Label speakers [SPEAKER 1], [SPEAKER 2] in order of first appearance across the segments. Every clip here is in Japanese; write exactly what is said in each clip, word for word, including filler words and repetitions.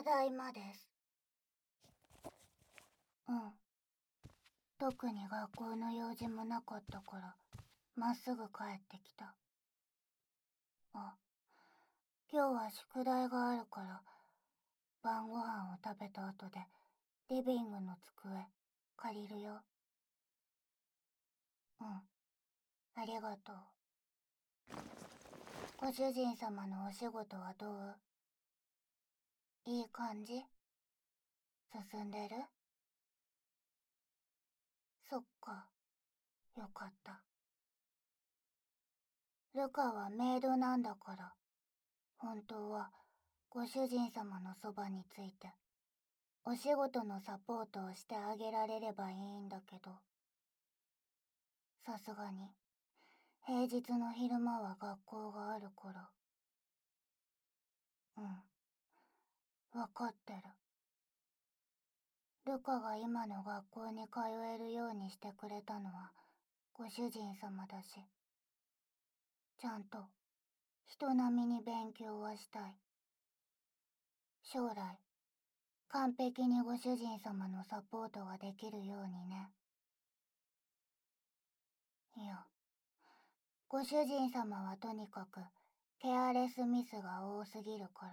[SPEAKER 1] ただいまです。うん。特に学校の用事もなかったから、まっすぐ帰ってきた。あ、今日は宿題があるから、晩ご飯を食べた後で、リビングの机、借りるよ。うん。ありがとう。ご主人様のお仕事はどう？いい感じ？進んでる？そっか。よかった。ルカはメイドなんだから、本当はご主人様のそばについて、お仕事のサポートをしてあげられればいいんだけど、さすがに、平日の昼間は学校があるから。うん、わかってる。ルカが今の学校に通えるようにしてくれたのは、ご主人様だし、ちゃんと、人並みに勉強はしたい。将来、完璧にご主人様のサポートができるようにね。いや、ご主人様はとにかくケアレスミスが多すぎるから。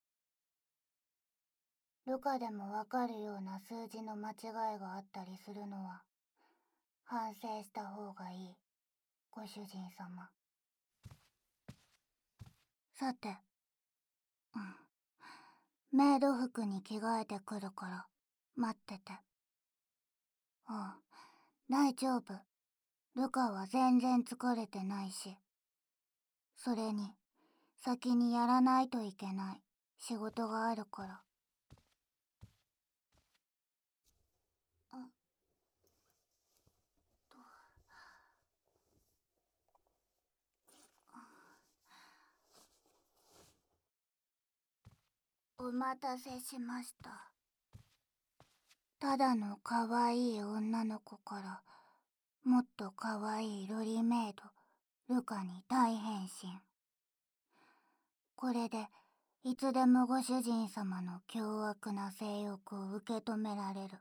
[SPEAKER 1] ルカでもわかるような数字の間違いがあったりするのは反省した方がいい、ご主人様。さて、うん、メイド服に着替えてくるから待ってて。ああ、大丈夫。ルカは全然疲れてないし。それに、先にやらないといけない仕事があるから。あっと。お待たせしました。ただの可愛い女の子から、もっと可愛いロリメイド、ルカに大変身。これで、いつでもご主人様の凶悪な性欲を受け止められる。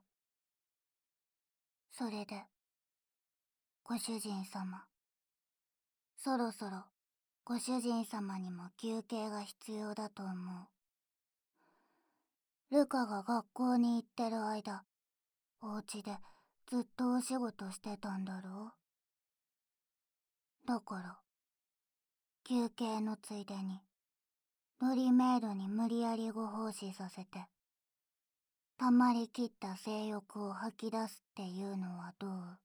[SPEAKER 1] それで、ご主人様、そろそろご主人様にも休憩が必要だと思う。ルカが学校に行ってる間、お家でずっとお仕事してたんだろう。だから、休憩のついでに、ロリメイドに無理やりご奉仕させて、溜まりきった性欲を吐き出すっていうのはどう？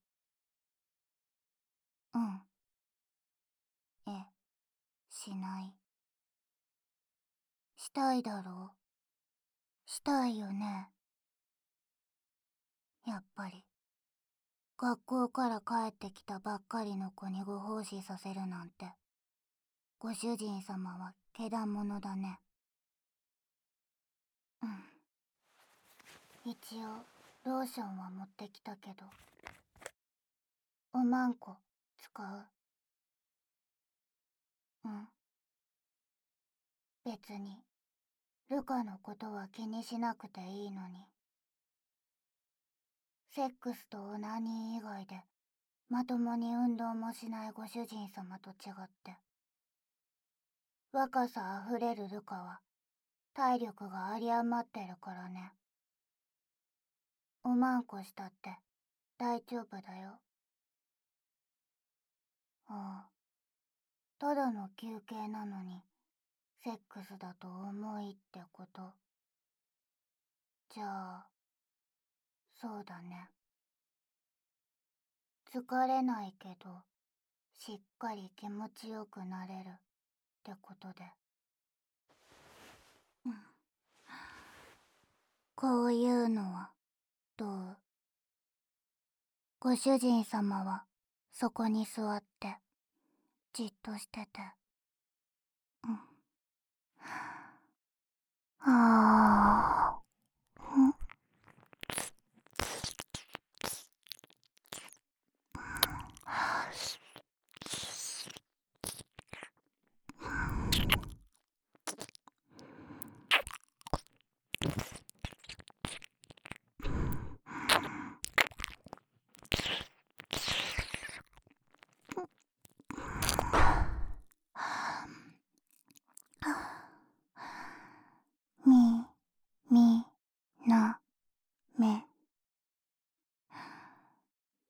[SPEAKER 1] うん。え、しない。したいだろう？したいよね。やっぱり、学校から帰ってきたばっかりの子にご奉仕させるなんて、ご主人様はけだものだね。うん。一応、ローションは持ってきたけど。おまんこ、使う？うん。別に、ルカのことは気にしなくていいのに。セックスとオナニー以外で、まともに運動もしないご主人様と違って。若さあふれるルカは、体力が有り余ってるからね。おまんこしたって、大丈夫だよ。ああ。ただの休憩なのに、セックスだと重いってこと？じゃあ、そうだね。疲れないけど、しっかり気持ちよくなれるってことで。うん。こういうのは、どう？ご主人様は、そこに座って、じっとしてて。うん。ああ。うん。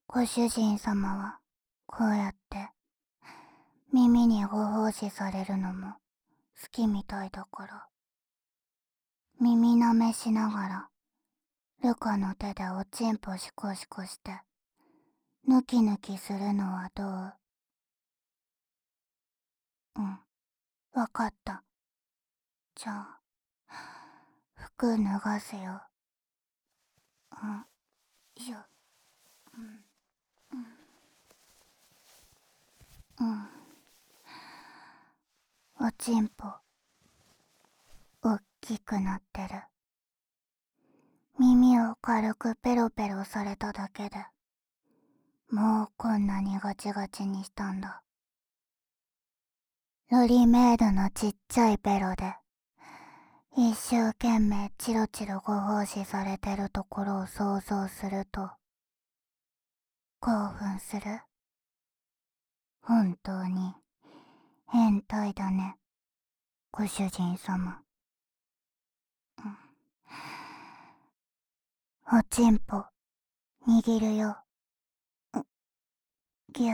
[SPEAKER 1] ご主人様はこうやって耳にご奉仕されるのも好きみたいだから、耳舐めしながらルカの手でおちんぽシコシコしてヌキヌキするのはどう？うん、わかった。じゃあ服脱がせよ。うん、よ、うん、うん、うん。おちんぽおっきくなってる。耳を軽くペロペロされただけでもうこんなにガチガチにしたんだ。ロリメイドのちっちゃいペロで一生懸命チロチロご奉仕されてるところを想像すると興奮する。本当に変態だね、ご主人様。おちんぽ握るよ。ぎゅ。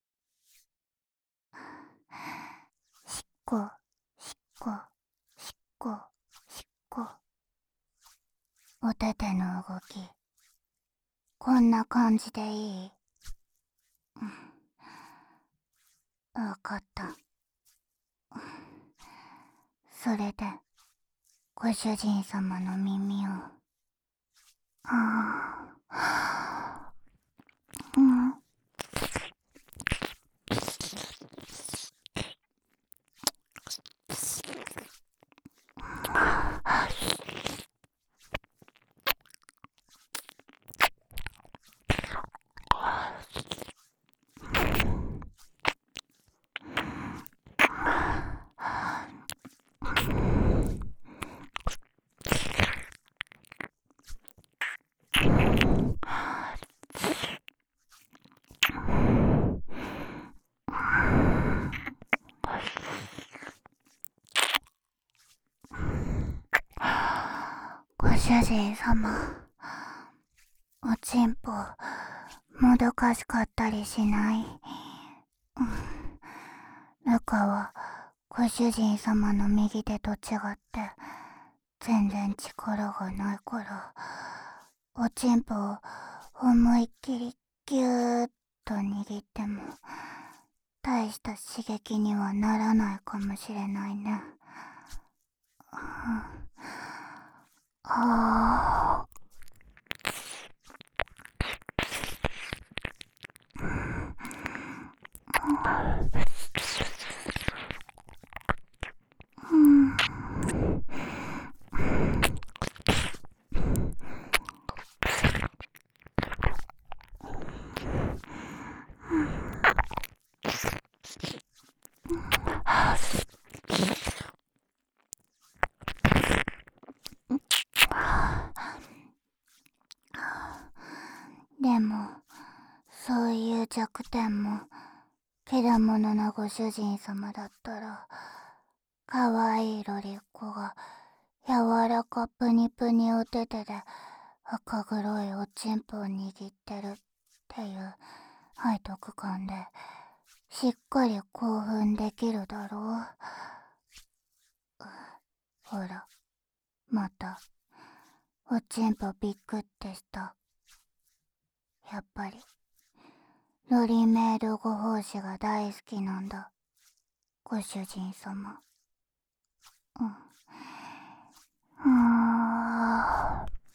[SPEAKER 1] しっこしっこしっこしっこ。おてての動きこんな感じでいい？わかった。それでご主人様の耳をああ、うん、ご主人様、おちんぽもどかしかったりしない？うん、ルカはご主人様の右手と違って全然力がないから、おちんぽを思いっきりギューッと握っても大した刺激にはならないかもしれないね。ああ、うん、でもそういう弱点もけだものなご主人様だったら、かわいいロリっ子が柔らかプニプニお手手で赤黒いおちんぽを握ってるっていう背徳感でしっかり興奮できるだろう。ほら、またおちんぽびっくってした。やっぱりロリメイドご奉仕が大好きなんだ、ご主人様。うん。あー、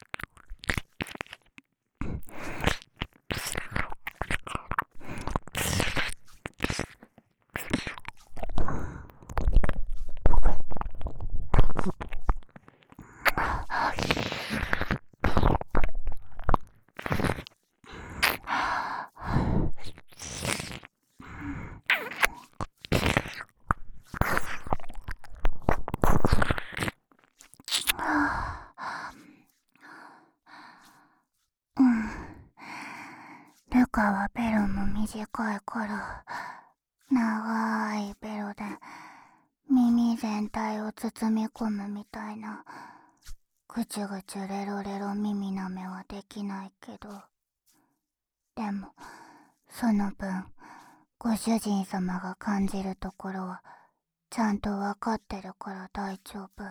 [SPEAKER 1] うん。ルカはベロも短いから長いベロで耳全体を包み込むみたいなぐちゅぐちゅレロレロ耳なめはできないけど、 でもその分ご主人様が感じるところはちゃんとわかってるから大丈夫。うん、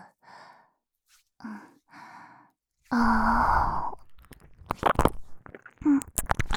[SPEAKER 1] ああ、うん。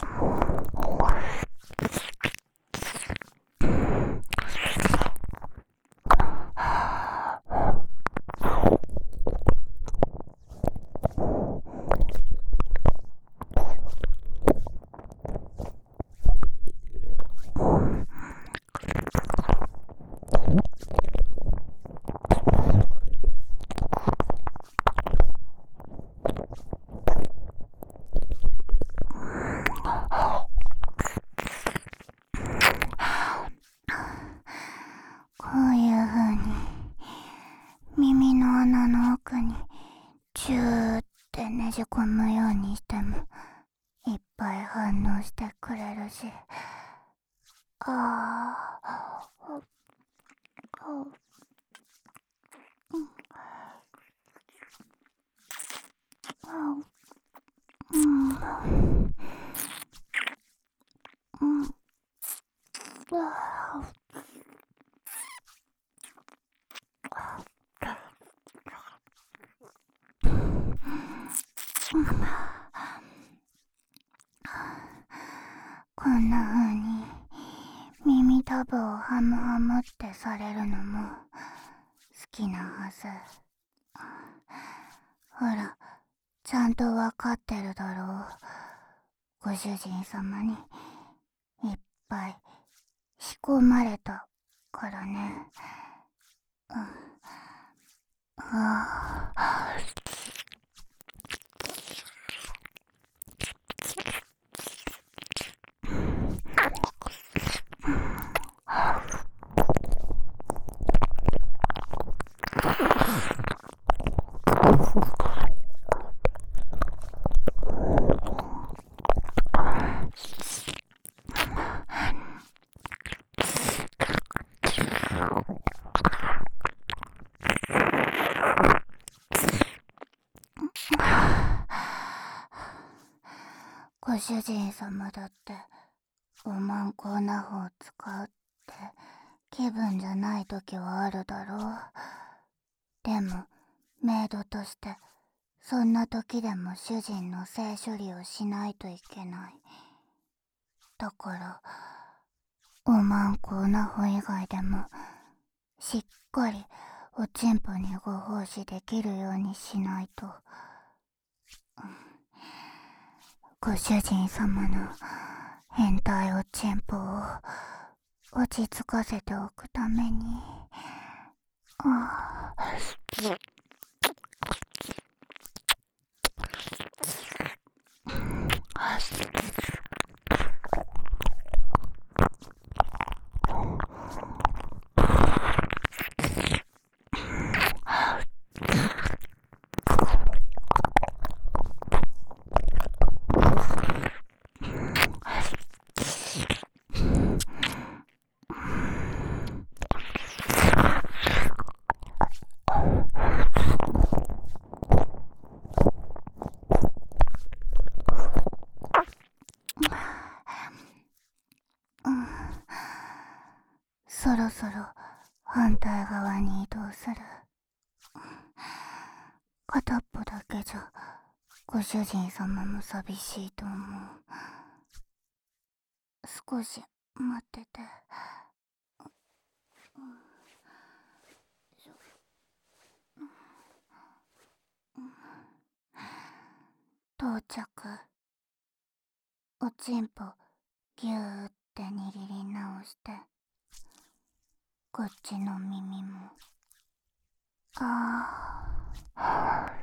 [SPEAKER 1] こういう風に耳の穴の奥にチューってねじ込むようにしてもいっぱい反応してくれるし、ああ、うんうん、うん、うわこんな風に耳たぶをハムハムってされるのも好きなはず。ほら、ちゃんとわかってるだろう。ご主人様にいっぱい仕込まれたからね。うん、ああ、ご主人様だっておまんこな方使うって気分じゃない時はあるだろう。でもメイドとしてそんな時でも主人の性処理をしないといけない。だからおまんこな方以外でもしっかりおちんぽにご奉仕できるようにしないと。ご主人様の変態おちんぽを落ち着かせておくために、ああ、うん、そろそろ反対側に移動する。片っぽだけじゃご主人様も寂しいと思う。少し待ってて。到着。おちんぽぎゅーって握り直して、こっちの耳も。ああ、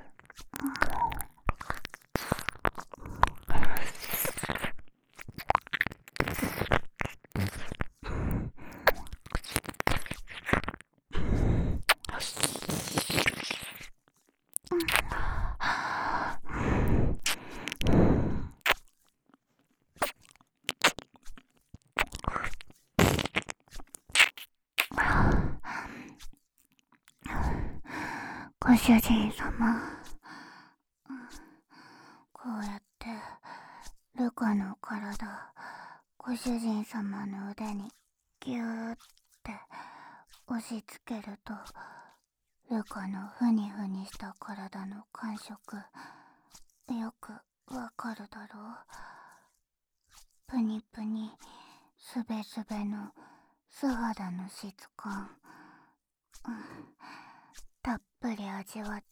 [SPEAKER 1] ご主人様、こうやってルカの体、ご主人様の腕にギューって押し付けると、ルカのふにふにした体の感触、よくわかるだろう。プニプニ、すべすべの素肌の質感、うん、たっぷり味わって、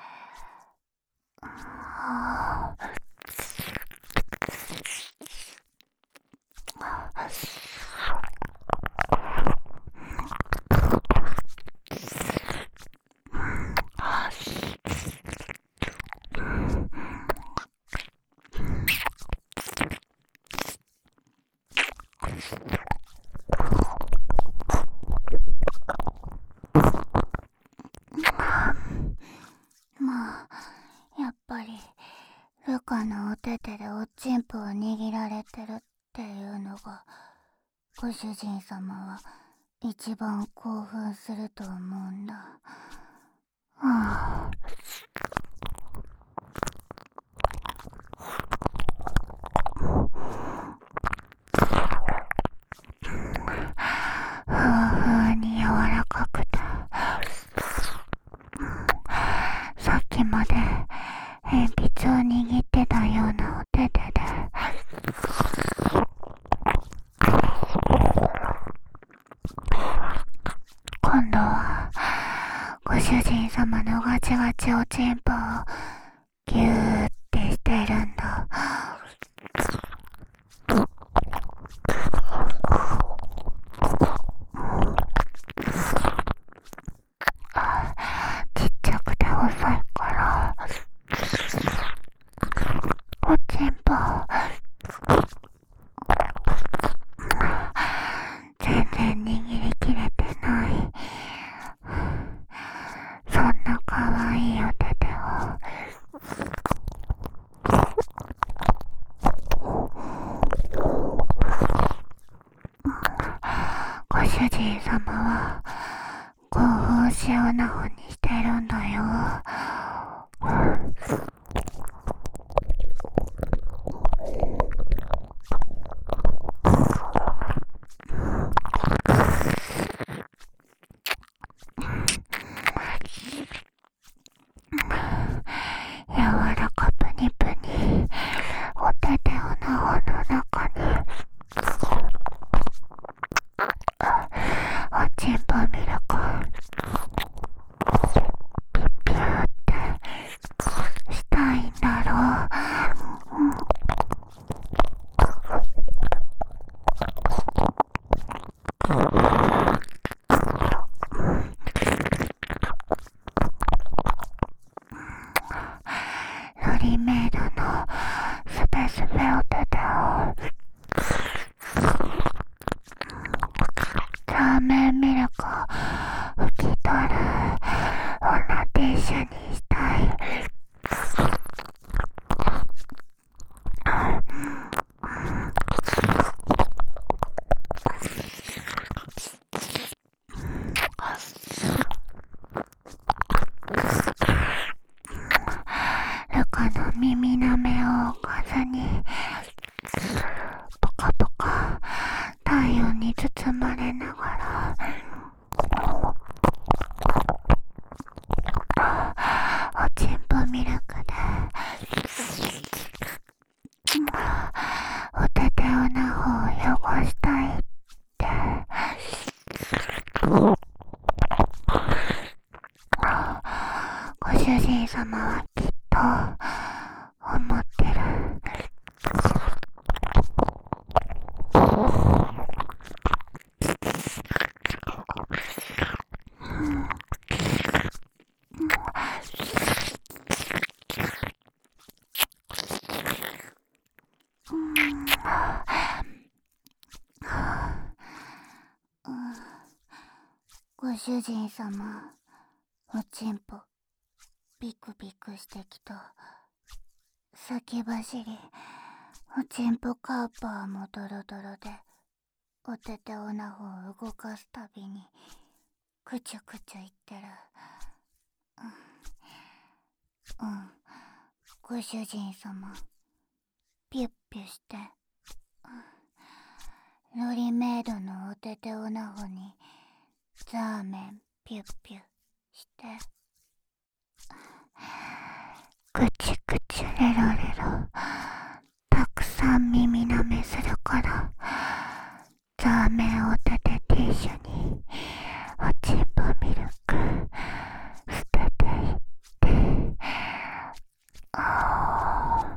[SPEAKER 1] はぁまあ、やっぱりルカのお手手でおちんぽを握られてるっていうのが、ご主人様は一番興奮すると思うんだ。はあ、ふわふわに柔らかくて、さっきまで鉛筆を握ってたようなお手手で、今度はご主人様のガチガチおちんぽをギューってしてるんだ。ちっちゃくて細いからおちんぽ全然握りきれてない。そんなかわいいお手手をご主人様は興奮しおなほにしてるんだよ。柔らかプニプニお手手をなほの中におちんぽミルクピュッピューってしたいんだろう。ロリメイドのスペスペお手手をラーメンミルクを拭き取るオナティッシュにしたい。ルカの耳なめを置かずにポカポカ体温に包まれながらおちんぽミルクでお手手をなほを汚したいってご主人様はきっと思ってる。ご主人様、おちんぽビクビクしてきた。先走りおちんぽカーパーもドロドロで、お手手オナホを動かすたびにくちゅくちゅ言ってる。うん、うん、ご主人様、ピュッピュして、ロリメイドのお手手オナホにザーメンピュッピュして、ぐちぐちレロレロたくさん耳舐めするから、ザーメンお手手ティッシュにおちんぽミルク捨てていって、あ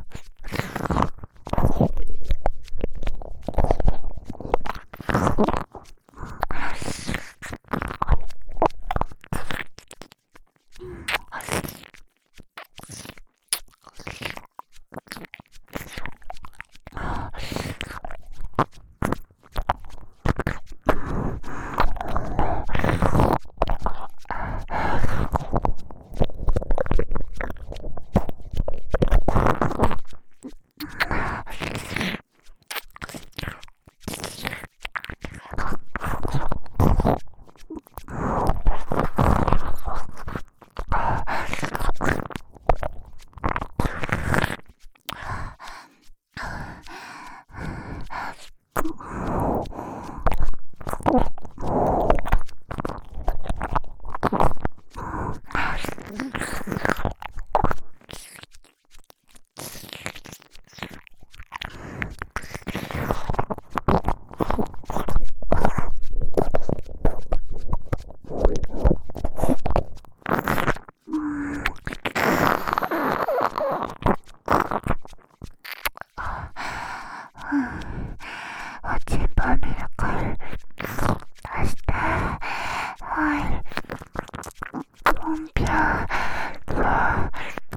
[SPEAKER 1] おちんぽミルク出して、はいぴょー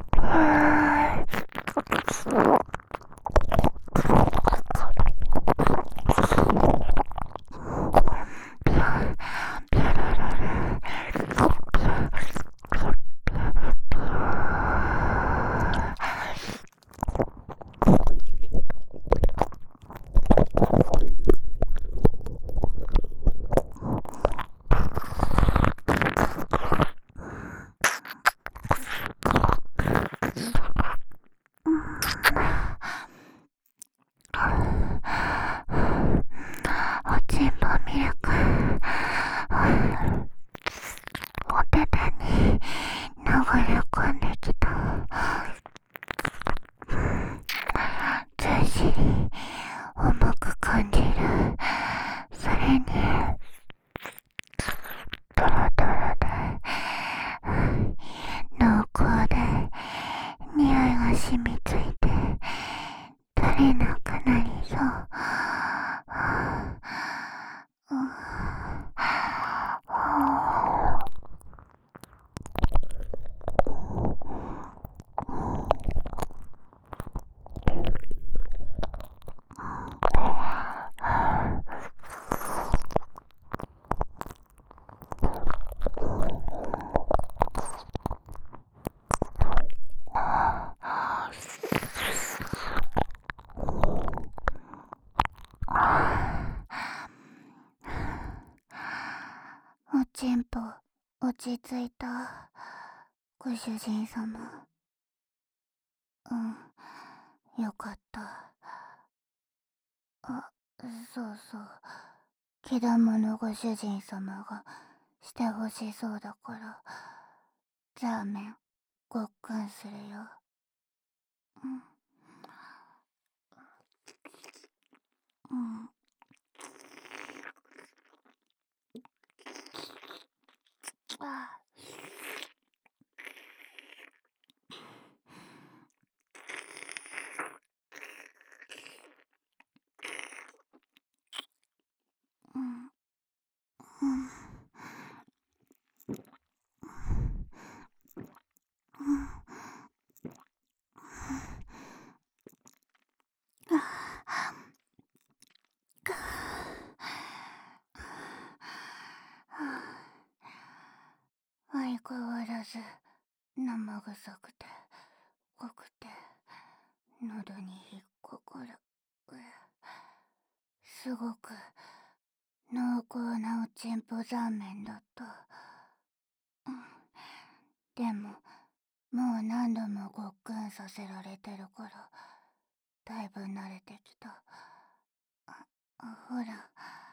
[SPEAKER 1] おちんぽミルクお手手に流れ込んできた。ずっしり重く感じる。それにドロドロで濃厚で匂いが染みついて取れなくなりそう。おちんぽ落ち着いた、ご主人様。うん、よかった。あ、そうそう。けだものご主人様がしてほしそうだから、ザーメンごっくんするよ。うん。うん。あ、うん。うん。うん。相変わらず生臭くて濃くて喉に引っかかる。すごく濃厚なおちんぽザーメンだった。うん、でももう何度もごっくんさせられてるからだいぶ慣れてきた。あ、ほら。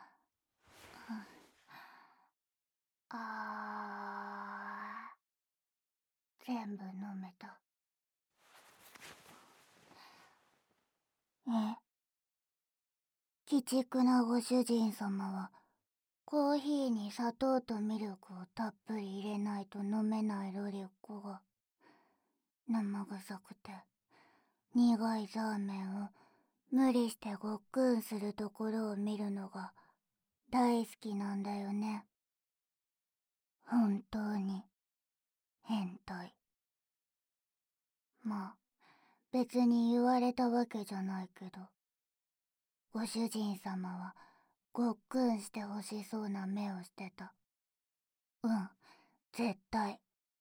[SPEAKER 1] あー、全部飲めた。え、鬼畜なご主人様はコーヒーに砂糖とミルクをたっぷり入れないと飲めないロリッコが生臭くて苦いザーメンを無理してごっくんするところを見るのが大好きなんだよね。本当に変態。まあ別に言われたわけじゃないけど、ご主人様はごっくんしてほしそうな目をしてた。うん、絶対。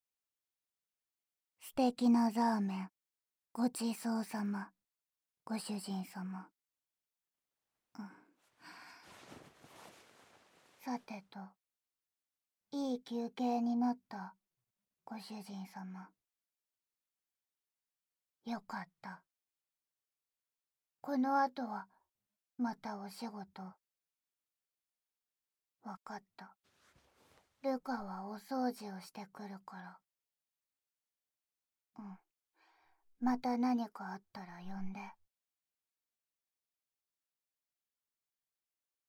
[SPEAKER 1] 素敵なザーメンごちそうさま、ご主人様。うん、さてと、いい休憩になった、ご主人様。よかった。この後はまたお仕事。わかった。ルカはお掃除をしてくるから。うん。また何かあったら呼んで。